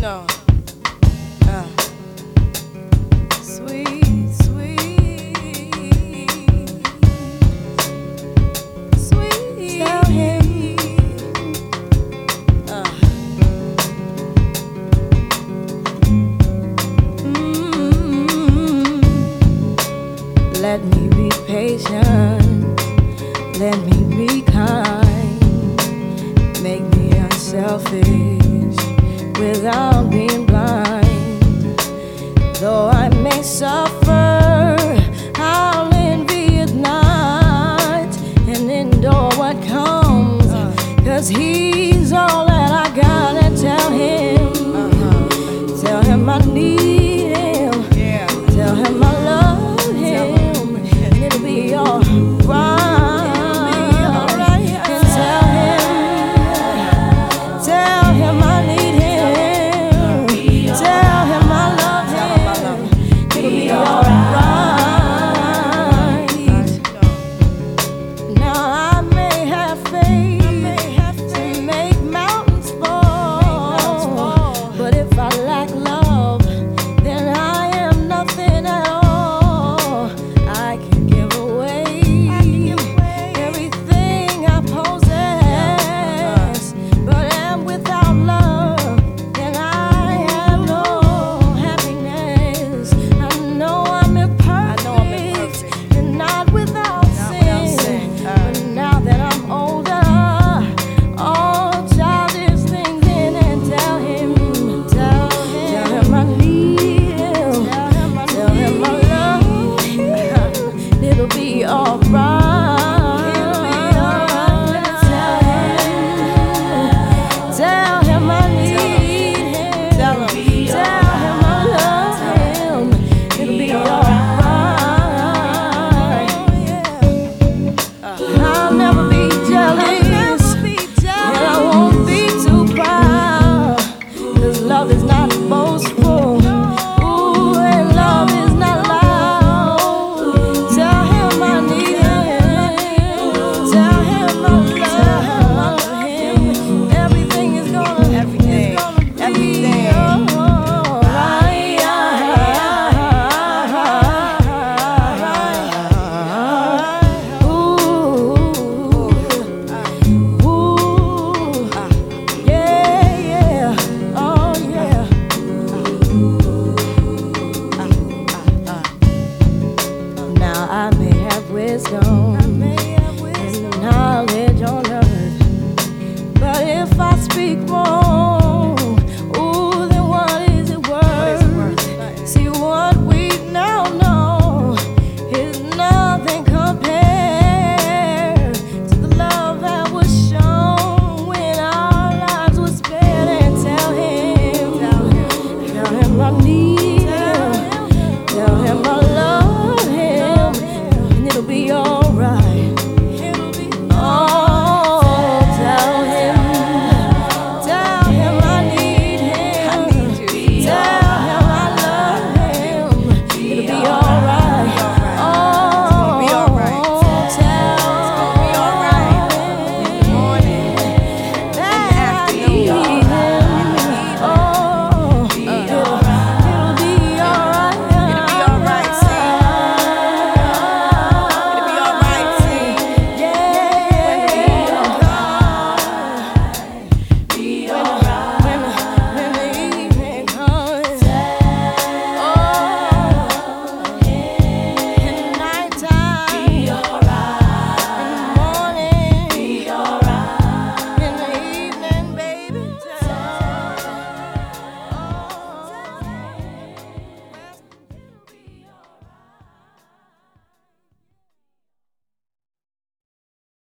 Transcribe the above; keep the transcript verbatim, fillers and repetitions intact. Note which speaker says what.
Speaker 1: know. Uh, sweet, sweet, sweet. Tell him. Uh. Mm-hmm. Let me be patient. Let me be kind. Make me unselfish without being blind. Though I may suffer, I'll envy at night and endure what comes, cause he's all that I got. And tell him, uh-huh. Tell him I need him, yeah. Tell him I love him, and it'll be alright. Love is not boastful. Ooh, and love is not loud. Tell him I need him. Tell him I love him. Everything is gonna, everything, is gonna be everything. Alright. Ooh, ooh, yeah, yeah. Now I may have wisdom and knowledge on earth, but if I speak more